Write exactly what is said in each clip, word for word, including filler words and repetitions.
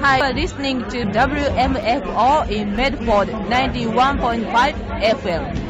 Hi, you are listening to W M F O in Medford ninety-one point five F M.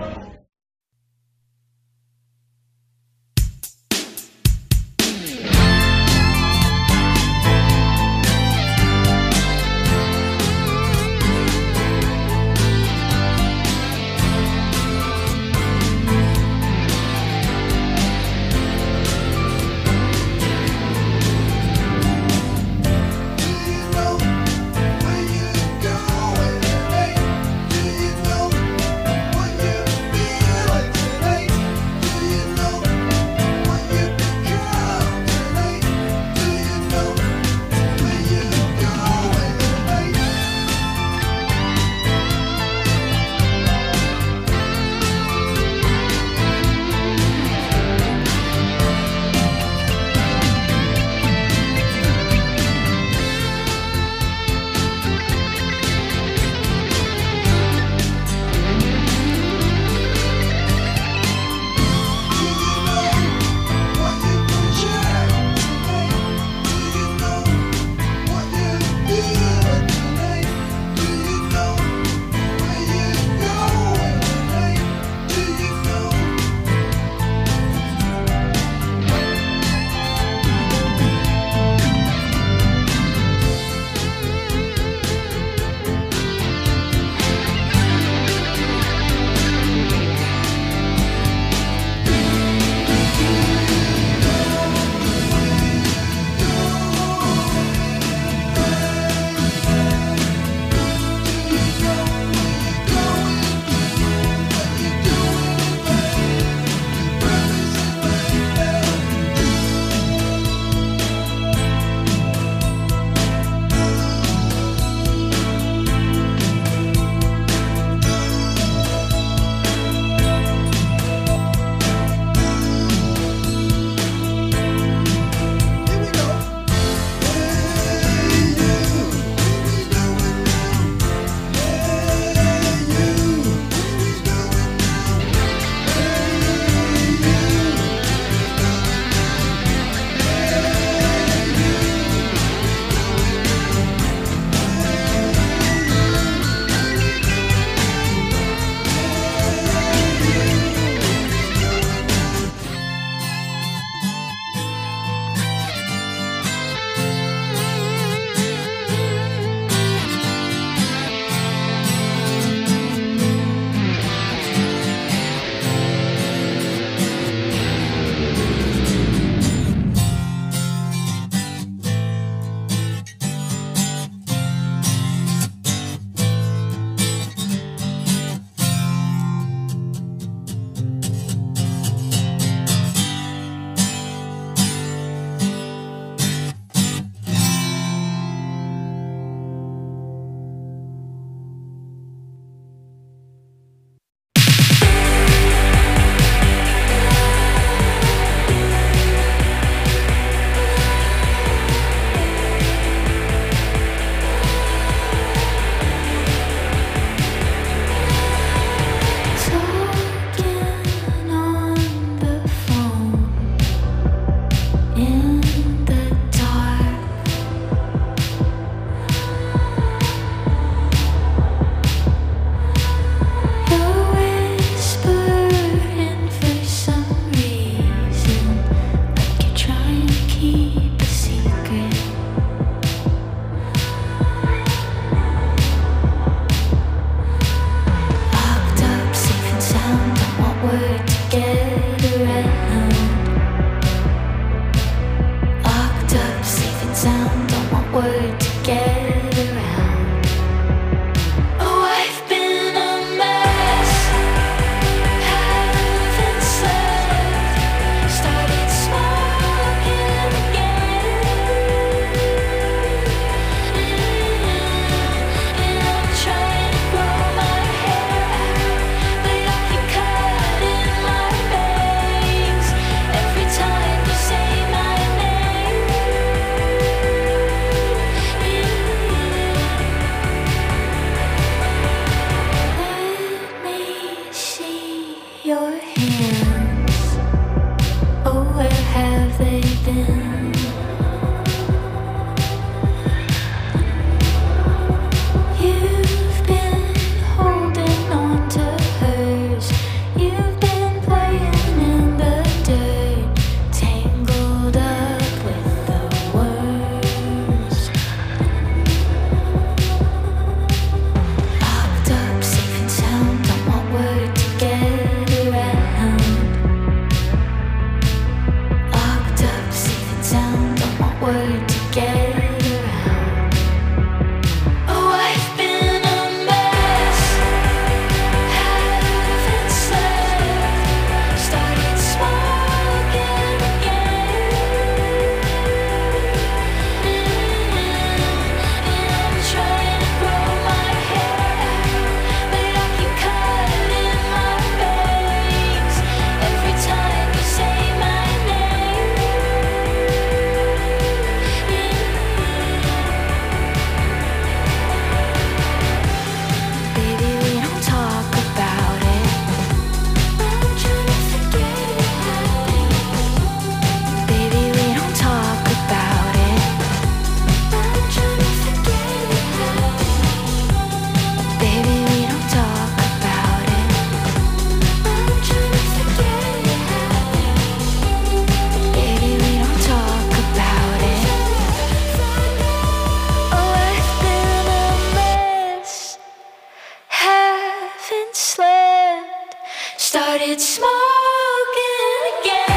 Started smoking again.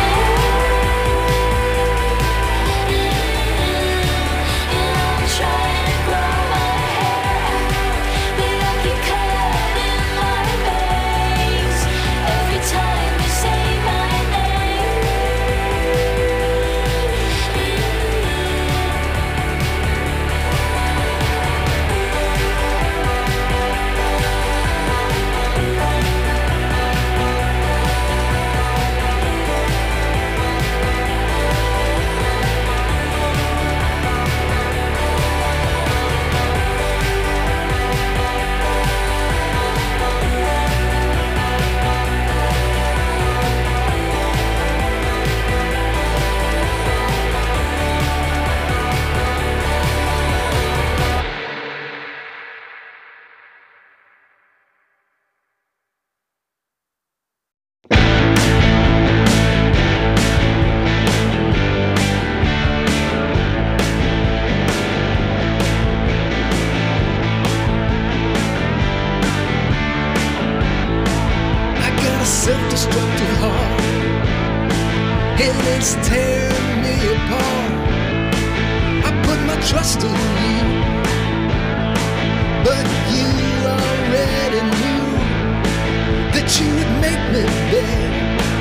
And I'm trying to grow my hair out, but I keep cutting my bangs every time you say my name. Self-destructive heart, and it's tearing me apart. I put my trust in you, but you already knew that you would make me beg,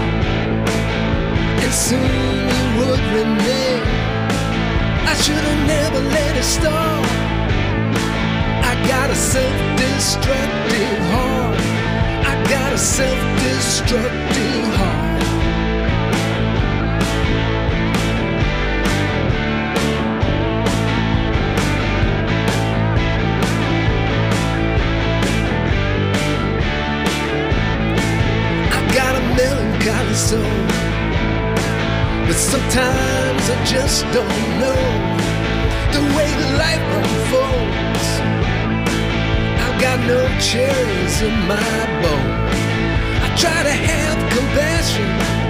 and soon you would renege. I should have never let it start. I got a self-destructive heart. I got a self-destructive heart. I got a melancholy soul, but sometimes I just don't know the way life unfolds. Got no cherries in my bowl. I try to have compassion,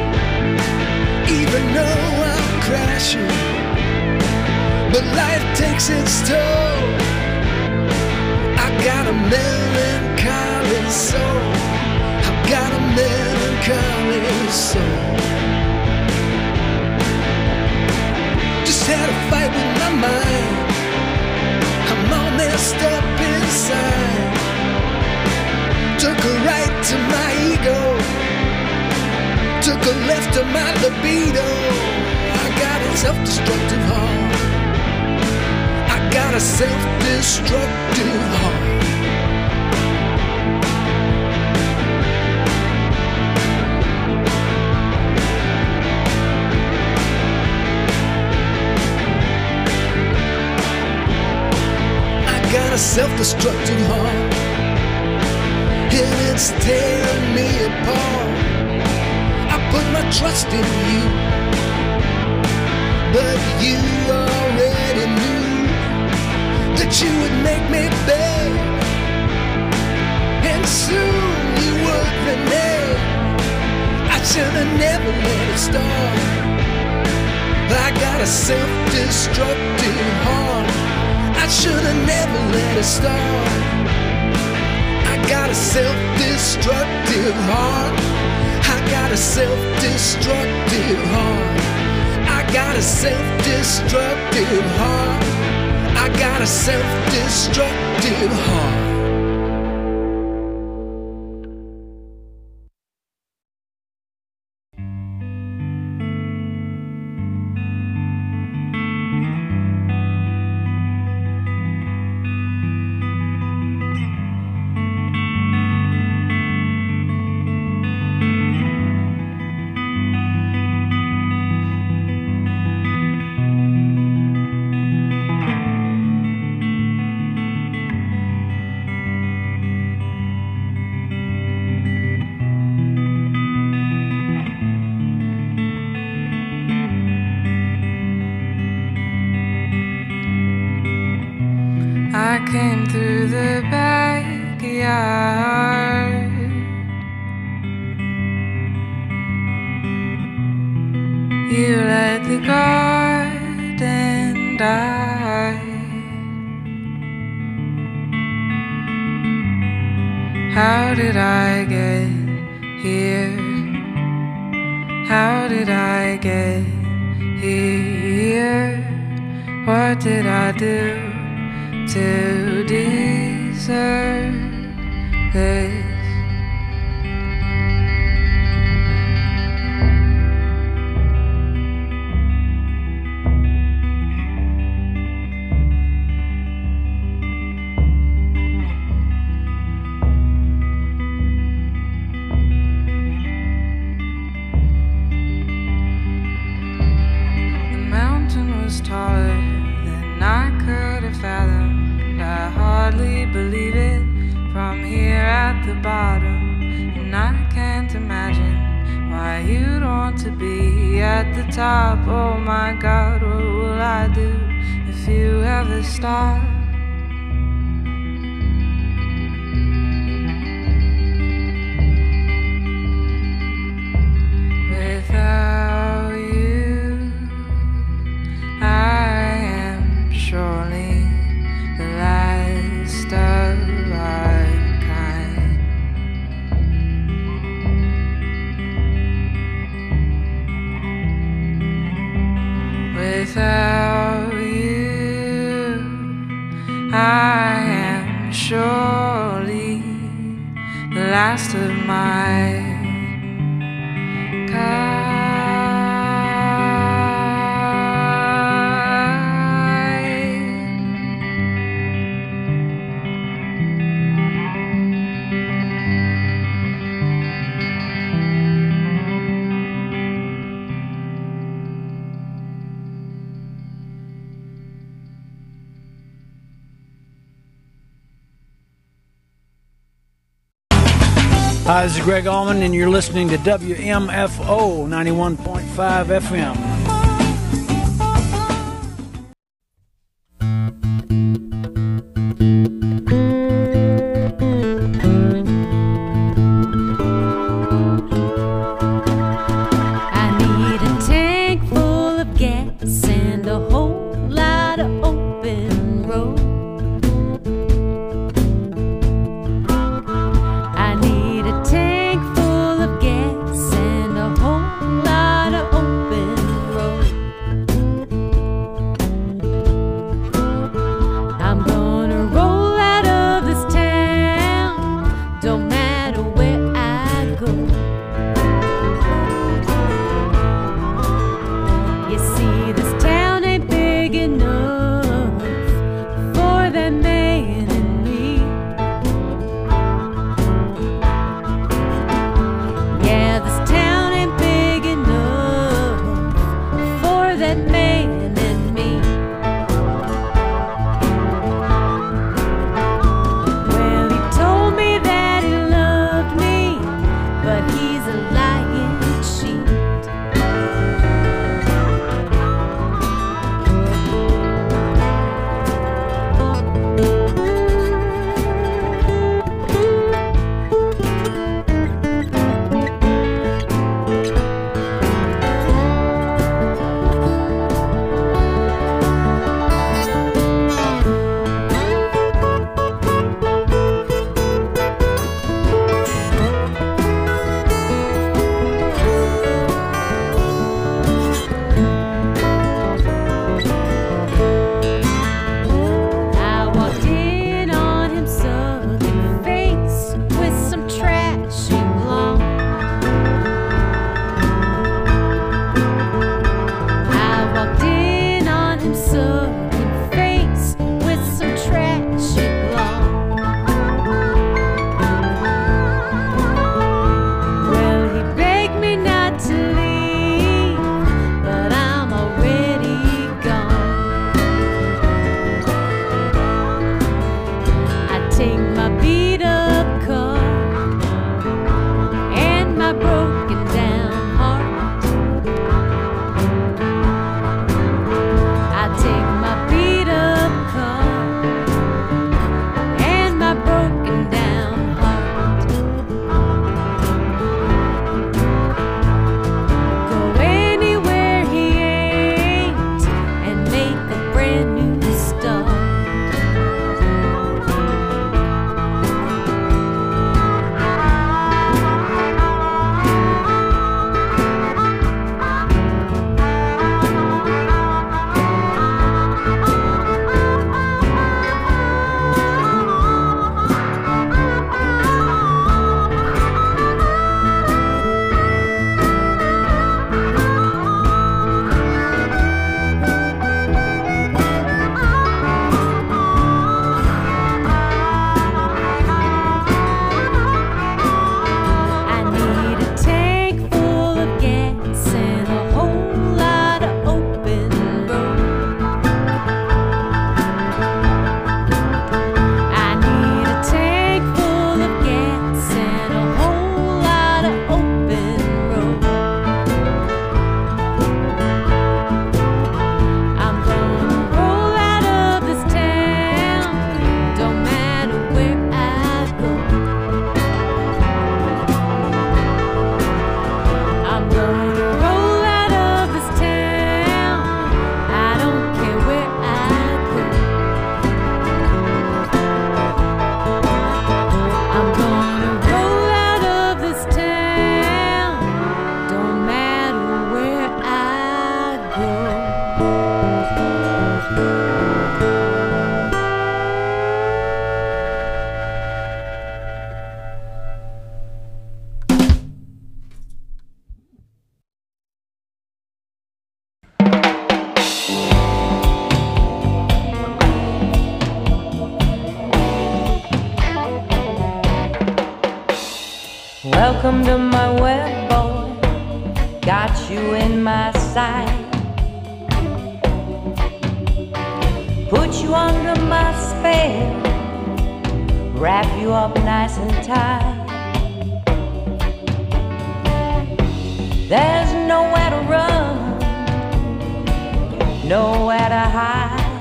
even though I'm crashing, but life takes its toll. I got a melancholy soul. I've got a melancholy soul. Just had a fight with my mind. I'm all messed up inside. Took a right to my ego, took a left to my libido. I got a self-destructive heart. I got a self-destructive heart. I got a self-destructive heart, and it's tearing me apart. I put my trust in you, but you already knew that you would make me beg, and soon you would renege. I should have never let it start. I got a self-destructive heart. I should have never let it start. I got a self-destructive heart. I got a self-destructive heart. I got a self-destructive heart. I got a self-destructive heart. I came through the backyard. You let the garden die. How did I get here? How did I get here? What did I do to deserve this? The mountain was taller than I could have fathomed. I hardly believe it from here at the bottom, and I can't imagine why you'd want to be at the top. Oh my God, what will I do if you ever stop? Without you, I am surely the last of our kind. Without you, I am surely the last of my kind. Hi, this is Greg Allman, and you're listening to W M F O ninety-one point five F M. I need a tank full of gas and a whole lot of open road. I need a tank full of gas and a whole lot of open Welcome to my web, boy. Got you in my sight. Put you under my spell. Wrap you up nice and tight. There's nowhere to run, nowhere to hide.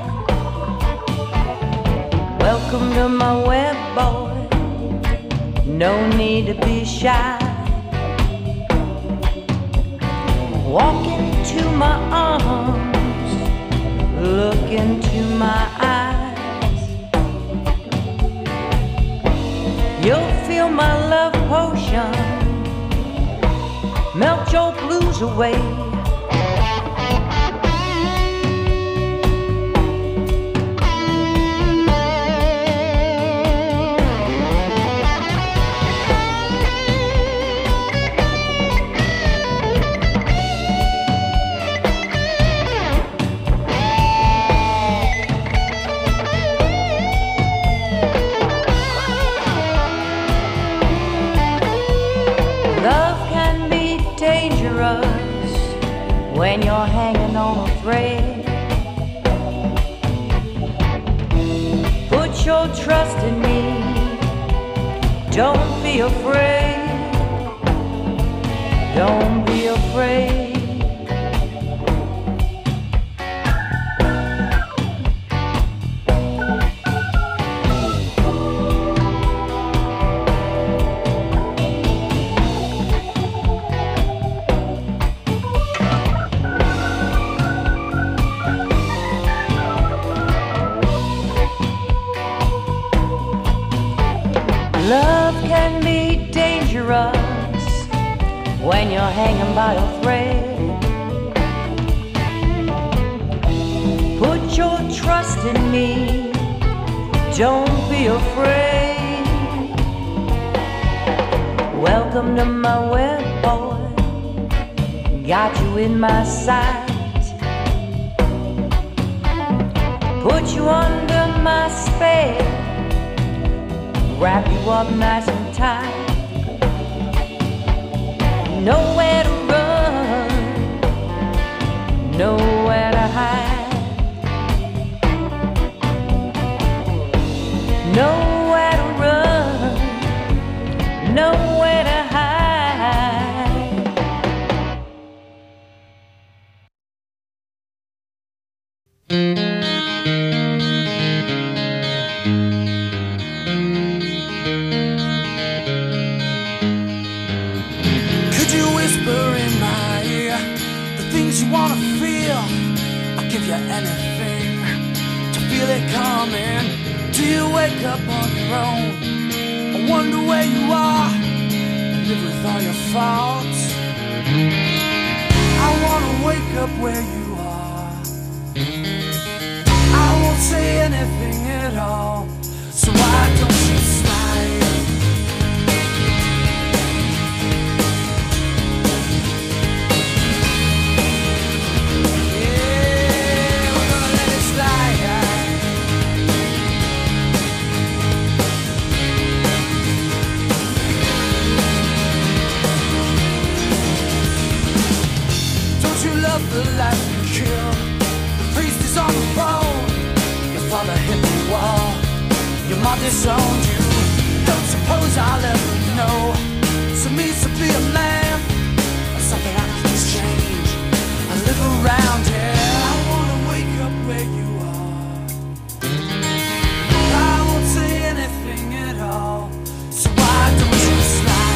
Welcome to my web, boy. No need to be shy. Walk into my arms, look into my eyes. You'll feel my love potion melt your blues away. When you're hanging on a thread, put your trust in me. Don't be afraid. Don't be afraid. Love can be dangerous when you're hanging by a thread. Put your trust in me. Don't be afraid. Welcome to my web, boy. Got you in my sight. Put you under my spell. Wrap you up nice and tight. Nowhere to run, nowhere to hide. Nowhere to run, nowhere to hide. You wanna feel, I'll give you anything to feel it coming. Do you wake up on your own? I wonder where you are and live with all your faults. I wanna wake up where you are. I won't say anything at all. So why don't you slide? The life you killed, the priest is on the phone. Your father hit the wall, your mom disowned you. Don't suppose I'll ever know so it means to be a man, or something I can exchange. I live around here. I wanna wake up where you are. I won't say anything at all. So why don't you slide?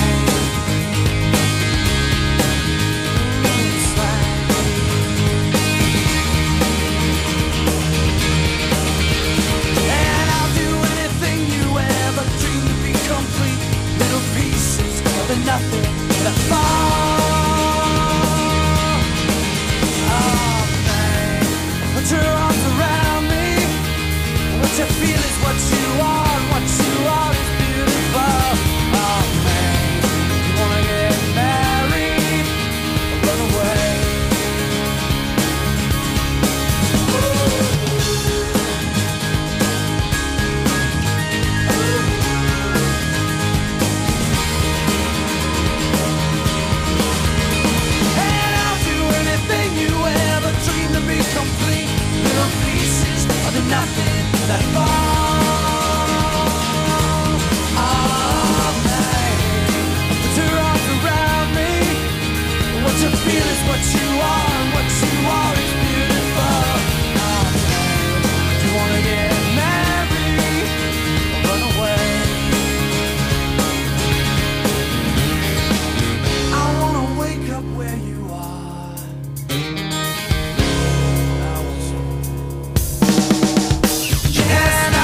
Nothing that fall. Oh man, put your arms around me. What you feel is what you are, and what you are is beautiful. Oh man, you wanna get married or run away? that fall. Oh, babe, put your arms around me. What you feel is what you are, and what you are is beautiful. Oh, babe, do you wanna get married or run away? I wanna wake up where you are. I want some. Yes, I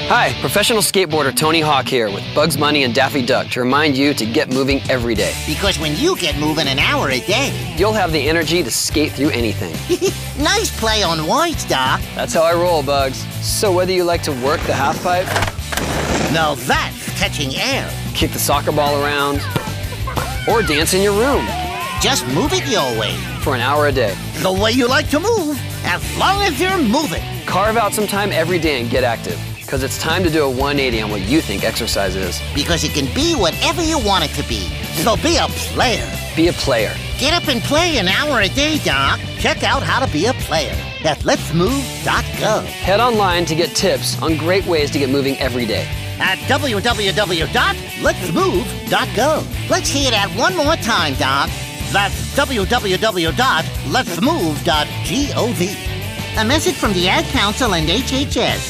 Hi, professional skateboarder Tony Hawk here with Bugs Bunny and Daffy Duck to remind you to get moving every day. Because when you get moving an hour a day, you'll have the energy to skate through anything. Nice play on words, Doc. That's how I roll, Bugs. So whether you like to work the half pipe, now that's catching air, kick the soccer ball around, or dance in your room, just move it your way. For an hour a day. The way you like to move, as long as you're moving. Carve out some time every day and get active. Because it's time to do a one eighty on what you think exercise is. Because it can be whatever you want it to be. So be a player. Be a player. Get up and play an hour a day, Doc. Check out how to be a player at lets move dot gov. Head online to get tips on great ways to get moving every day. At w w w dot lets move dot gov. Let's hear that one more time, Doc. That's w w w dot lets move dot gov. A message from the Ad Council and H H S.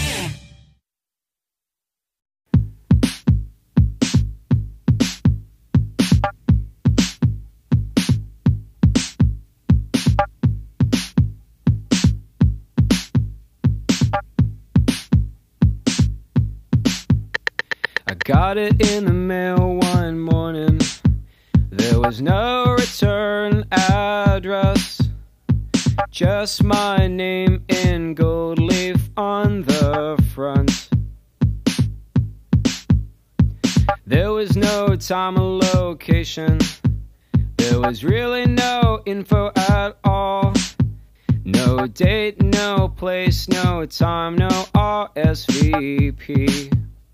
Got it in the mail one morning. There was no return address, just my name in gold leaf on the front. There was no time or location. There was really no info at all. No date, no place, no time, no R S V P.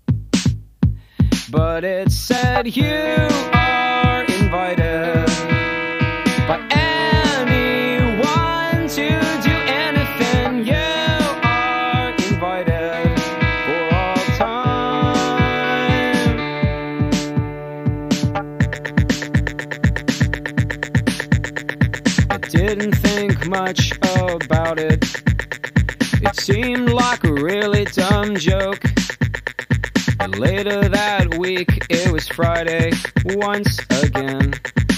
But it said you are invited by anyone to do anything. You are invited for all time. I didn't think much about it. It seemed like a really dumb joke. But later that week, it was Friday once again.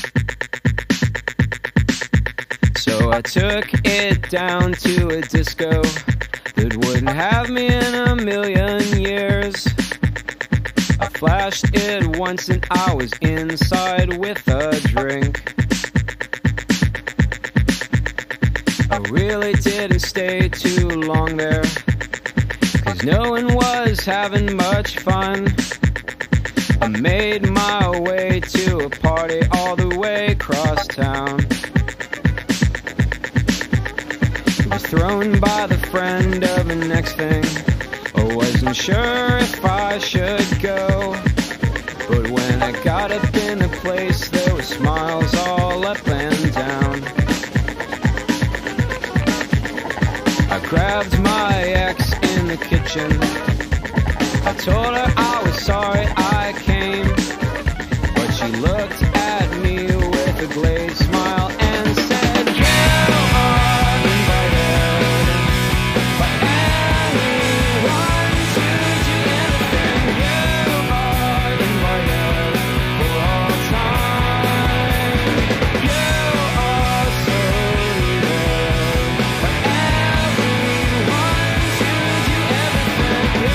So I took it down to a disco that wouldn't have me in a million years. I flashed it once and I was inside with a drink. I really didn't stay too long there, 'cause no one was having much fun. I made my way to a party all the way across town. It was thrown by the friend of the next thing. I wasn't sure if I should go, but when I got up in the place, there were smiles all up and down. I grabbed my ex in the kitchen. I told her I was sorry I came, but she looked at me with a glazed smile and said, you are invited by anyone to do anything. You are invited for all time. You are so needed by everyone to do everything. You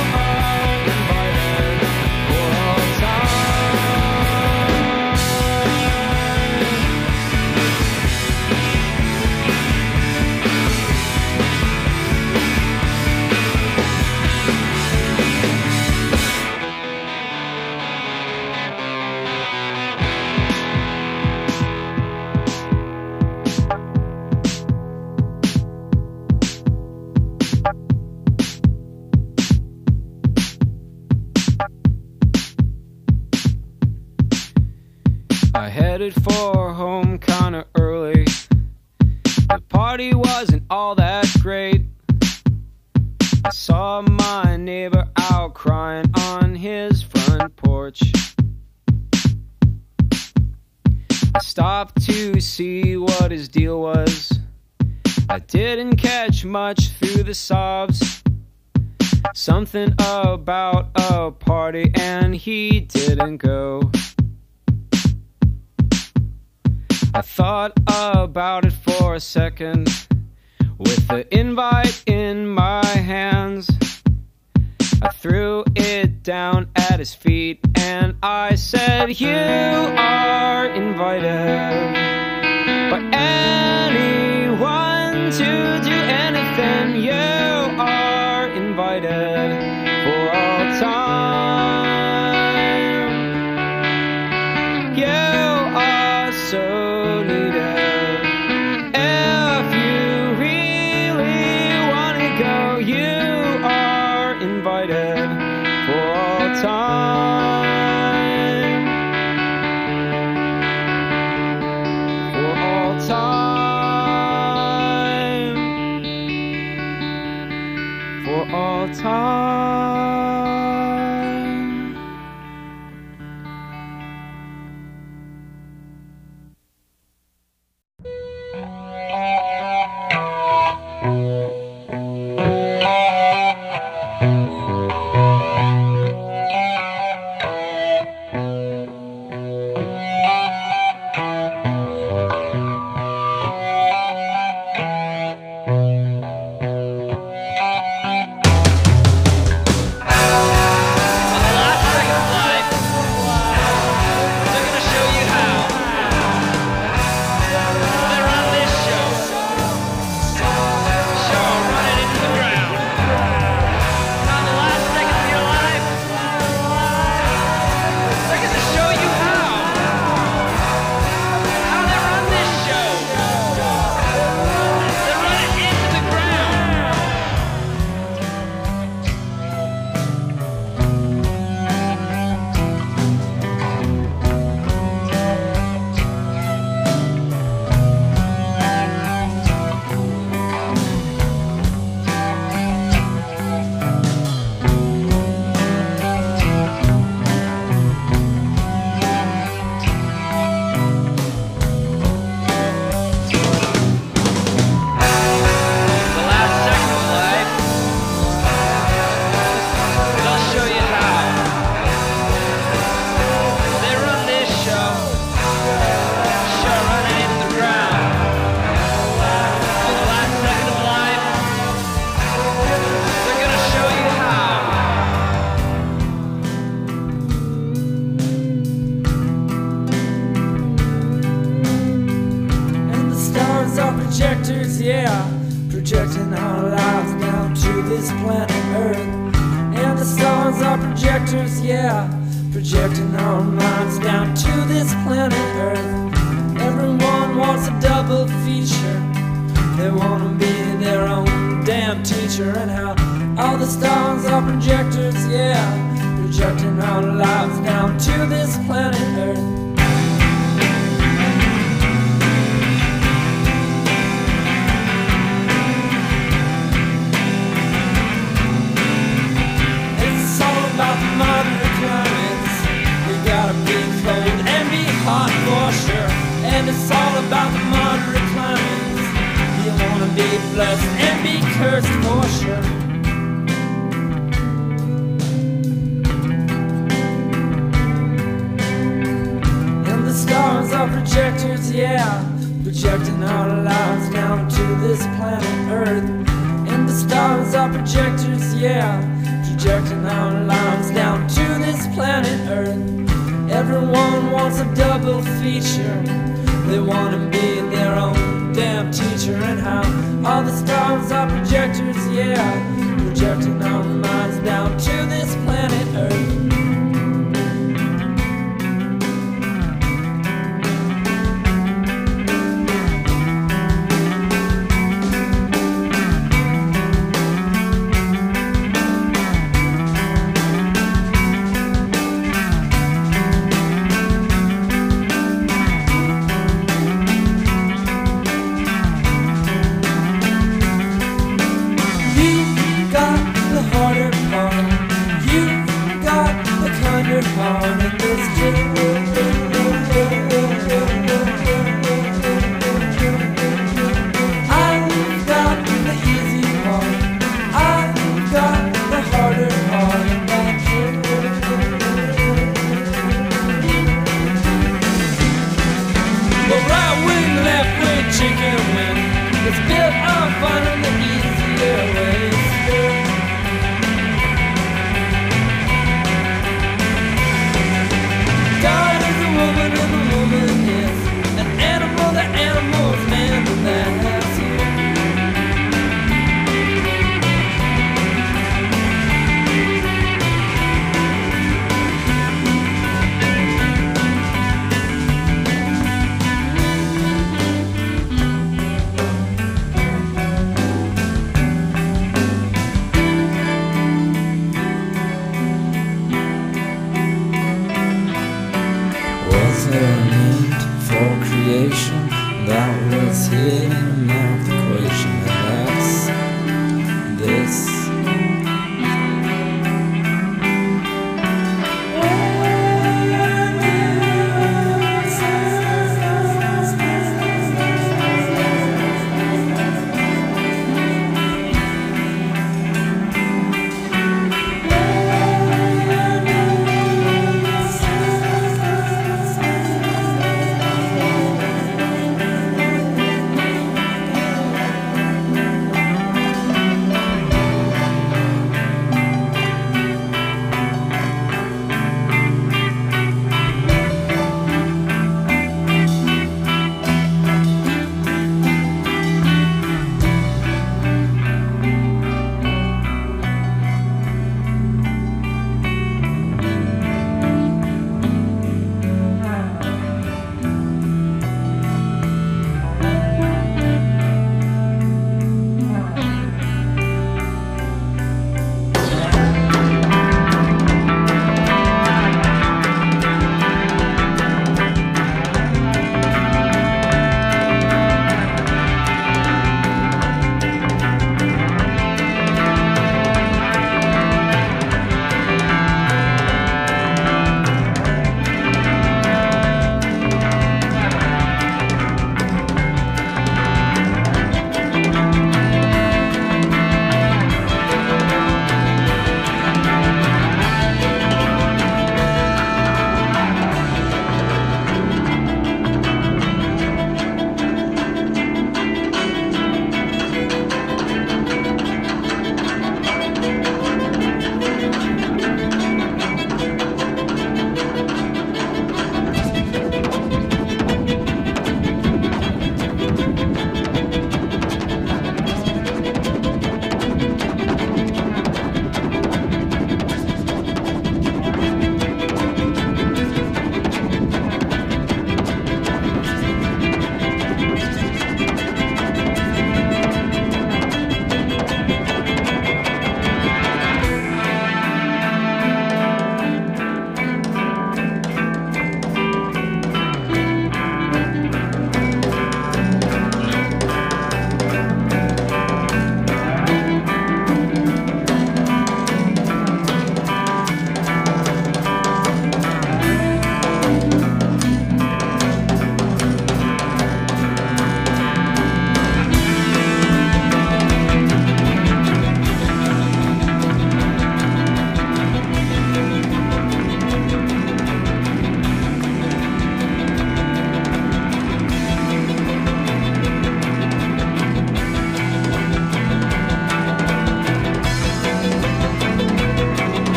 I headed for home kinda early. The party wasn't all that great. I saw my neighbor out crying on his front porch. I stopped to see what his deal was. I didn't catch much through the sobs. Something about a party and he didn't go. I thought about it for a second. With the invite in my hands, at his feet, and I said, you are invited by anyone to do anything. You are invited for all time. You are so needed. If you really want to go, you are invited for all time. For all time. For all time. Projectors, yeah, projecting our lives down to this planet Earth. And the stars are projectors, yeah, projecting our minds down to this planet Earth. Everyone wants a double feature. They want to be their own damn teacher. And how all the stars are projectors, yeah, projecting our lives down to this planet Earth. And it's all about the moderate climates. You wanna be blessed and be cursed for sure. And the stars are projectors, yeah, projecting our lives down to this planet Earth. And the stars are projectors, yeah, projecting our lives down to this planet Earth. Everyone wants a double feature. They want to be their own damn teacher. And how all the stars are projectors, yeah, projecting our minds down to this planet Earth. The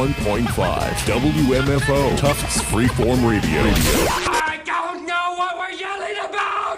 ninety-one point five W M F O, Tufts Freeform Radio. I don't know what we're yelling about!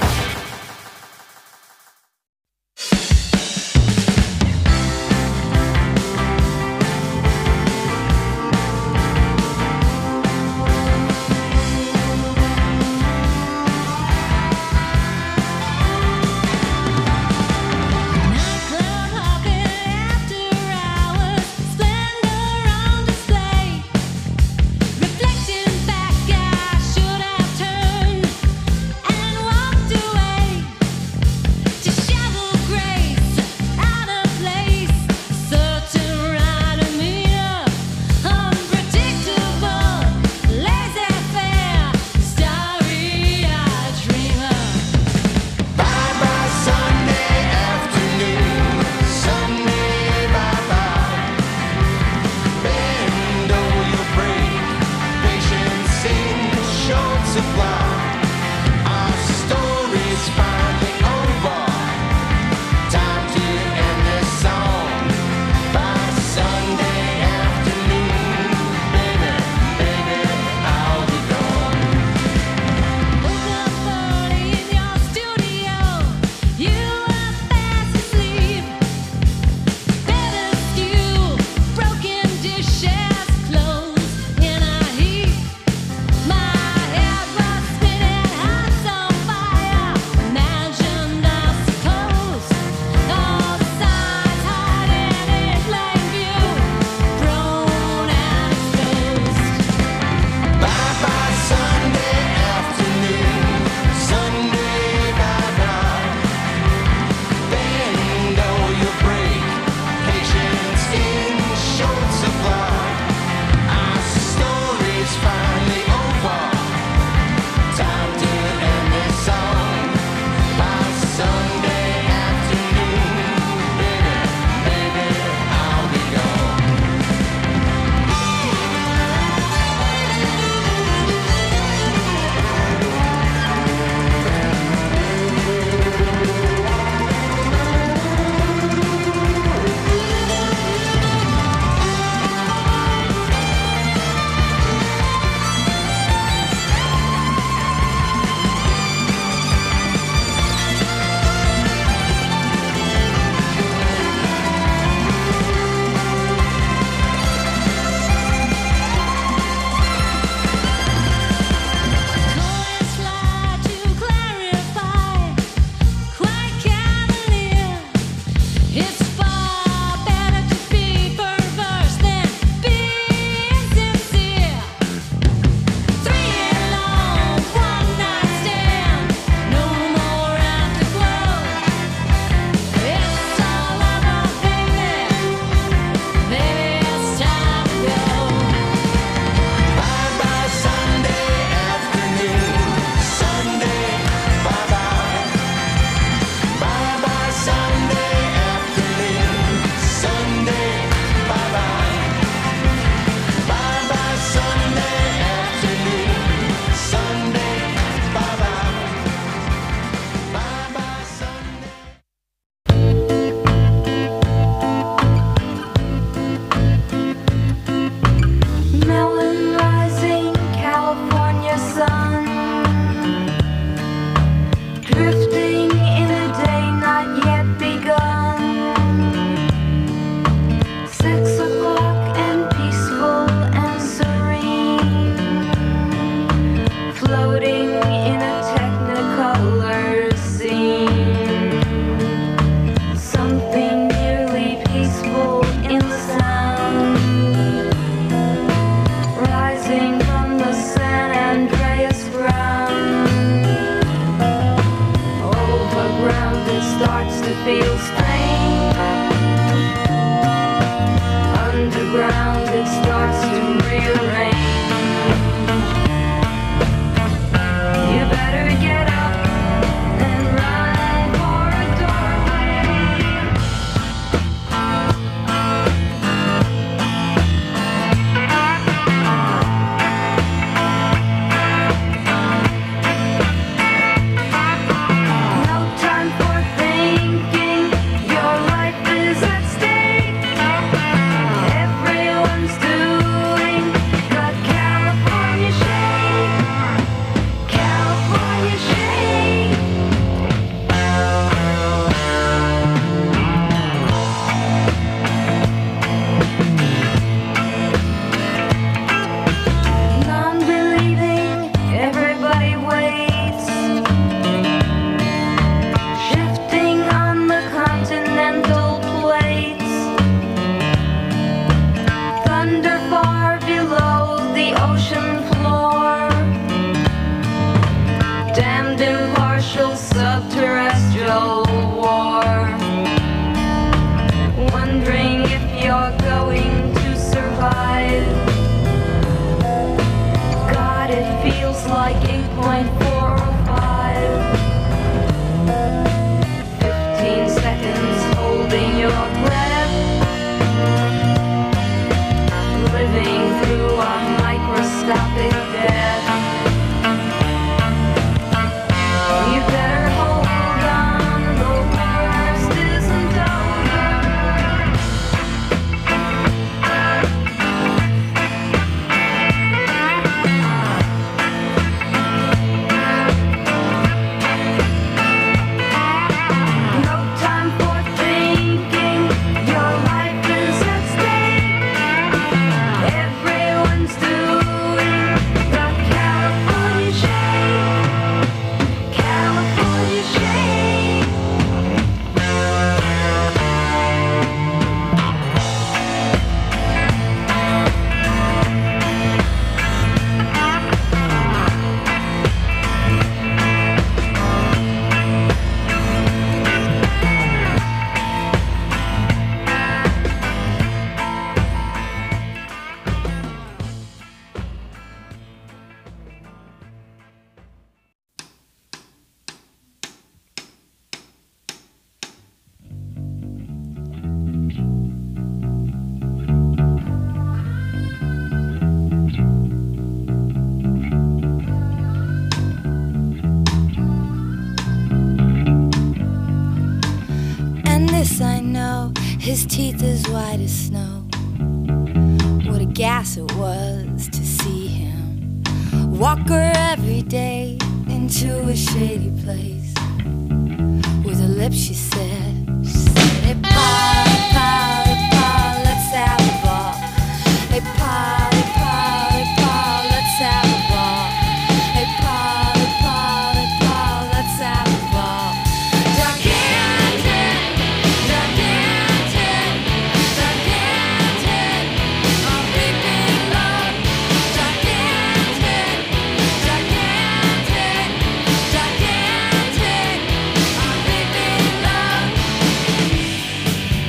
Cold War, wondering if you're going to survive. God, it feels like eight point four oh five. Fifteen seconds holding your breath, living through a microscopic death. You better hold on, the worst isn't no time for thinking, your life is at stake. Everyone's doing the California shake, California shake. And this I know, his teeth as white as snow. What a gas it was to see him walk her every day into a shady place. With her lips she said, she said, hey pa, hey pa, hey pa, let's have a ball. Hey pa, hey pa, hey pa, let's have a ball. Hey pa, hey pa, hey pa, let's have a ball. Gigantic, gigantic, gigantic, a weeping love. Gigantic, gigantic, gigantic, a weeping love.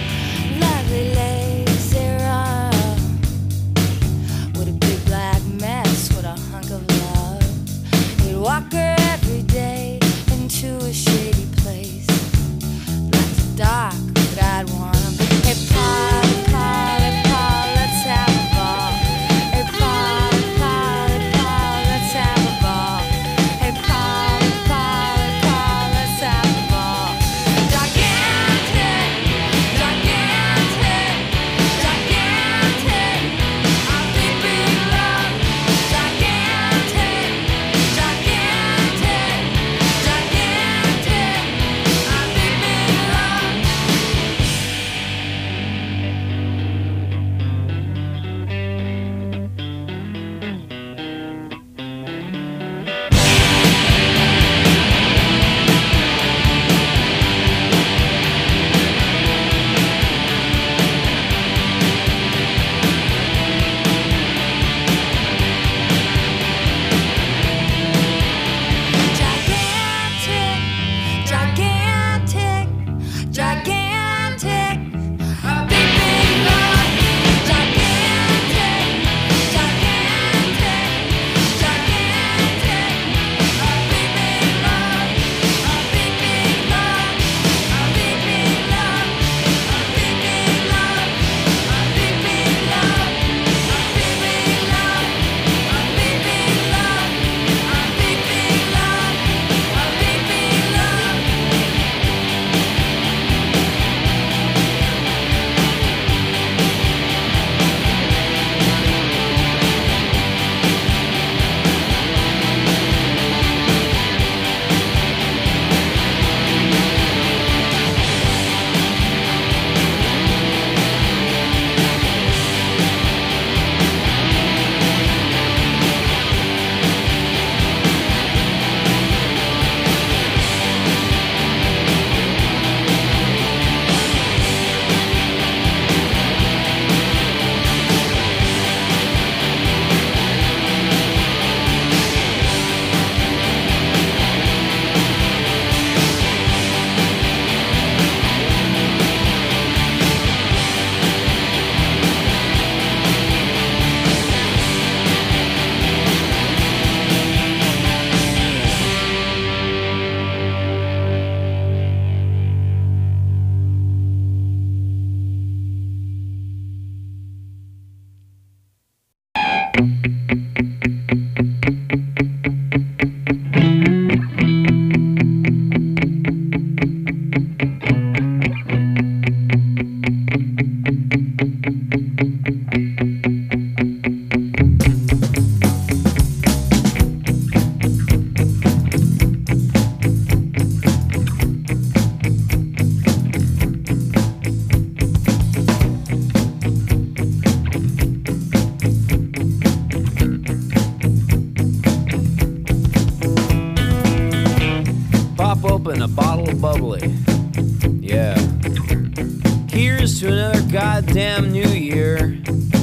bottle bubbly. Yeah. Here's to another goddamn new year.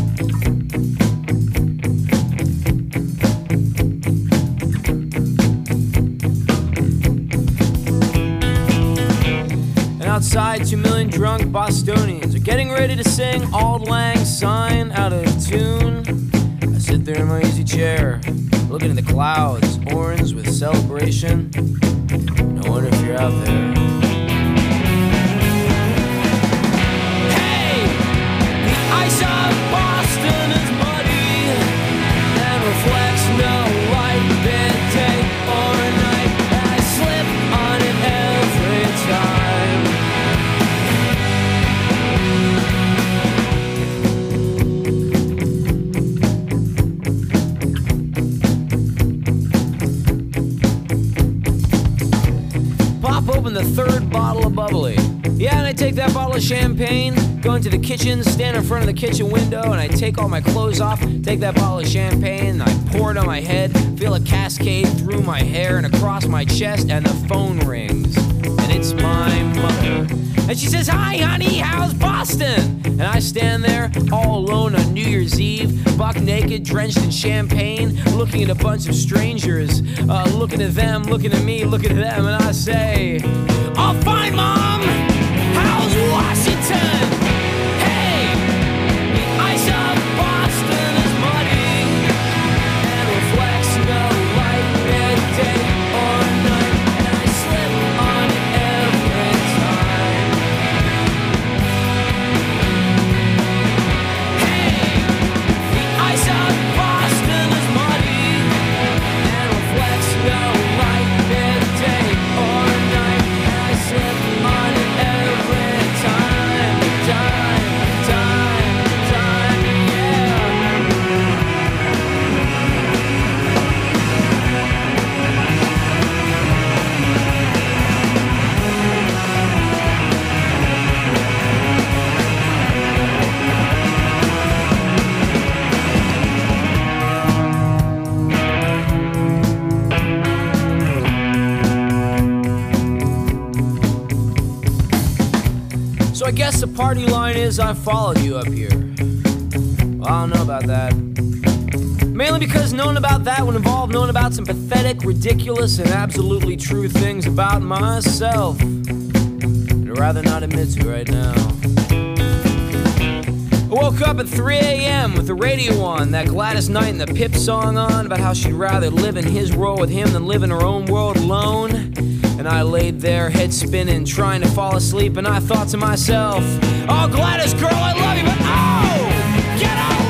And outside, two million drunk Bostonians are getting ready to sing Auld Lang Syne out of tune. I sit there in my easy chair, looking at the clouds, orange with celebration. I wonder if you're out there. Hey! The ice of Boston is muddy and reflects no light, midday or night. And I slip on it every time. Pop open the third bottle of bubbly. Yeah, and I take that bottle of champagne, go into the kitchen, stand in front of the kitchen window, and I take all my clothes off, take that bottle of champagne, and I pour it on my head, feel a cascade through my hair and across my chest, and the phone rings. And it's my mother. And she says, "Hi, honey, how's Boston?" And I stand there all alone on New Year's Eve, buck naked, drenched in champagne, looking at a bunch of strangers, uh, looking at them, looking at me, looking at them, and I say, "All fine, Mom! How's Washington? Hey, the ice of Boston is muddy and reflects no light, midday or night, and I slip on it every time." Hey, the ice of Boston is muddy and reflects no light, midday or night, and I slip on it every time, time, time, time, yeah. So I guess the party line is I followed you up here. Well, I don't know about that. Mainly because knowing about that would involve knowing about some pathetic, ridiculous, and absolutely true things about myself that I'd rather not admit to right now. I woke up at three a.m. with the radio on, that Gladys Knight and the Pip song on, about how she'd rather live in his world with him than live in her own world alone. And I laid there, head spinning, trying to fall asleep, and I thought to myself, "Oh, Gladys, girl, I love you, but oh, get off